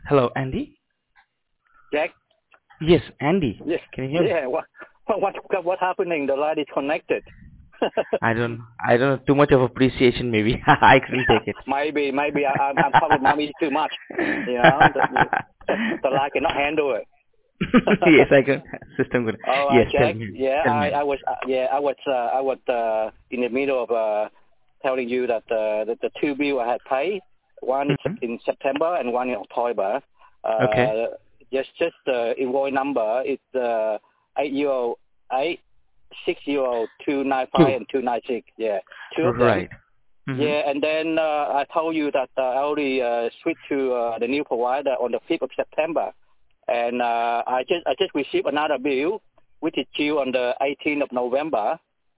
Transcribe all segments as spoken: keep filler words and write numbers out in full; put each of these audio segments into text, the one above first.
Hello, Andy? Jack? Yes, Andy. Yes. Can you hear me? Yeah. What what what what happening? The line is connected. I don't, I don't know, too much of appreciation maybe. I couldn't take it. maybe maybe I, I'm I'm talking mommy too much. You know the the, the line cannot handle it. Yes, I can. System good. All Yes, right, tell Jack. me. Yeah, Tell I me. I was uh, yeah I was uh, I was uh, in the middle of uh, telling you that uh, the, the two bill I had paid. One is Hmm. in September and one in October. Okay. Uh, just just the invoice number is uh, eight zero eight six zero two nine five Two. and two nine six. Yeah, two of them. Right. Mm-hmm. Yeah, and then uh, I told you that uh, I already uh, switched to uh, the new provider on the fifth of September, and uh, I just I just received another bill, which is due on the eighteenth of November,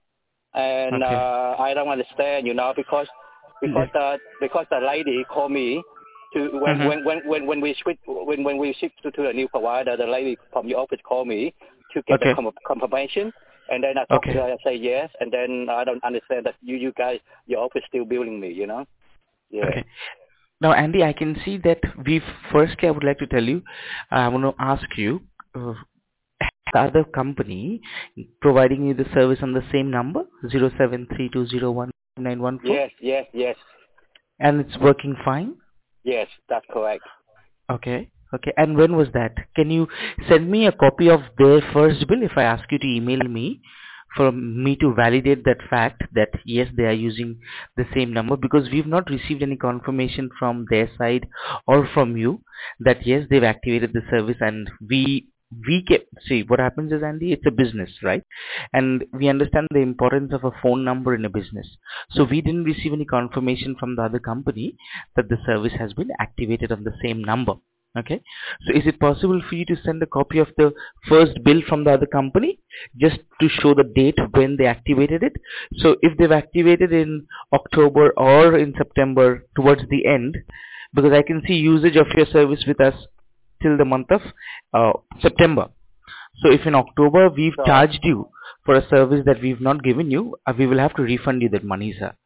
and Okay. uh, I don't understand, you know, because because Yes. the because the lady called me to when Mm-hmm. when when when, when we switch when when we shift to, to the new provider, the lady from your office called me to get the Okay. com- confirmation. And then I talk to her, Okay. I say yes, and then I don't understand that you, you guys, your office still billing me, you know? Yeah. Okay. Now, Andy, I can see that we firstly, I would like to tell you, I want to ask you, uh, the other company providing you the service on the same number, zero seven three two zero one nine one four, Yes, yes, yes, and it's working fine? yes, that's correct. Okay. Okay. And when was that? Can you send me a copy of their first bill if I ask you to email me for me to validate that fact that yes, they are using the same number, because we've not received any confirmation from their side or from you that yes, they've activated the service, and we we can see what happens is, Andy, it's a business, right? And we understand the importance of a phone number in a business. So we didn't receive any confirmation from the other company that the service has been activated on the same number. Okay. So is it possible for you to send a copy of the first bill from the other company just to show the date when they activated it? So if they've activated in October or in September towards the end, because I can see usage of your service with us till the month of uh, September. So if in October we've So charged you for a service that we've not given you, uh, we will have to refund you that money, sir.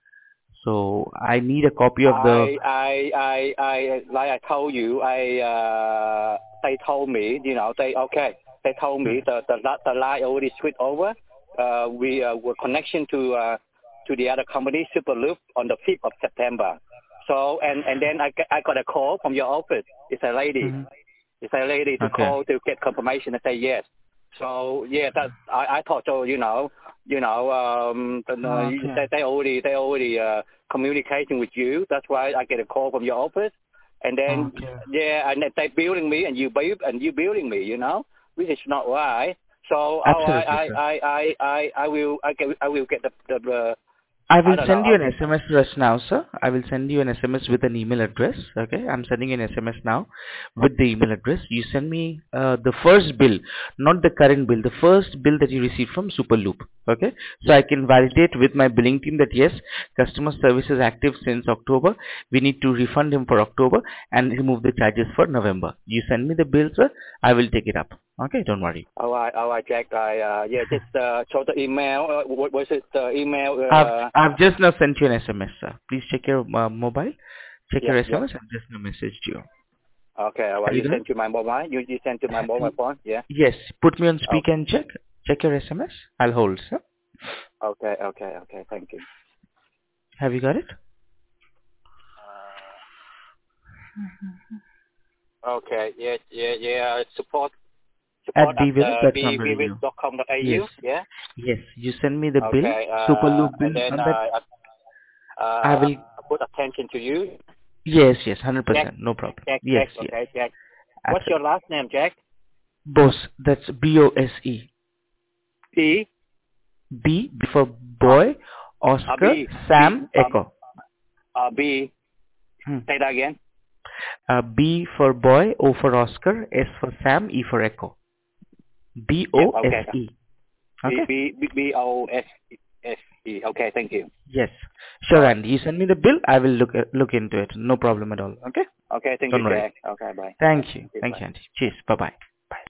So I need a copy of the. I, I, I, I, like I told you, I, uh, they told me, you know, they, okay, they told me the, the, the line already switched over. Uh, we, uh, were connection to, uh, to the other company, Superloop, on the fifth of September. So, and, and then I, get- I got a call from your office. It's a lady. Mhm. It's a lady to Okay. call to get confirmation and say yes. So yeah, that I, I thought so. You know, you know, um, the, uh, Okay. they, they already they already uh, communicating with you. That's why I get a call from your office, and then Okay. yeah, and then they billing me, and you bill and you billing me. You know, which is not right. So oh, I Absolutely, I sir. I I I I will I get I will get the the, the I I will don't know. send you I an will, S M S just now, sir. I will send you an S M S with an email address. Okay, I'm sending you an S M S now with the email address. You send me uh, the first bill, not the current bill, the first bill that you received from Superloop. Okay, so I can validate with my billing team that yes, customer service is active since October. We need to refund him for October and remove the charges for November. You send me the bill, sir. I will take it up. Okay, don't worry. all right, all right, Jack. I uh, yeah, just uh, show the email. Uh, what was it? The email. I've Uh, I've just now sent you an S M S, sir. Please check your uh, mobile. Check yeah, your yeah. S M S. I've just now messaged you. Okay, all right. Have you You got it? send to my mobile. You you send to my mobile phone. Yeah. Yes. Put me on speaker Okay. and check. Check your S M S. I'll hold, sir. Okay. Okay. Okay. Thank you. Have you got it? Uh, okay. Yeah. Yeah. Yeah. Support At support at bvivid uh, dot com b dot vivid eu. dot com dot a Yes. u. Yeah. Yes. You send me the bill, Okay. Uh, Superloop and bill then on that. uh, uh, I will. I put attention to you. Yes. Yes. Hundred Jack. percent. No problem. Jack. Yes. Jack. Yes. Okay. Jack. What's your Absolutely. last name, Jack? Bose. That's B O S E. B. B for Uh, boy. uh Oscar. B. B. Sam. Um. Echo. Uh, B. Hmm. Say that again. Uh, B for boy, O for Oscar, S for Sam, E for Echo. B Yeah. O S Okay. E. B Okay? B B B O S S E. Okay. Thank you. Yes. All Sure, right. Andy. You send me the bill, I will look at, look into it. No problem at all. Okay? Okay. Thank you, Don't worry. Jack. Okay. Bye. Bye. Thank you. Thank you. Thank Bye. you, Andy. Cheers. Bye bye.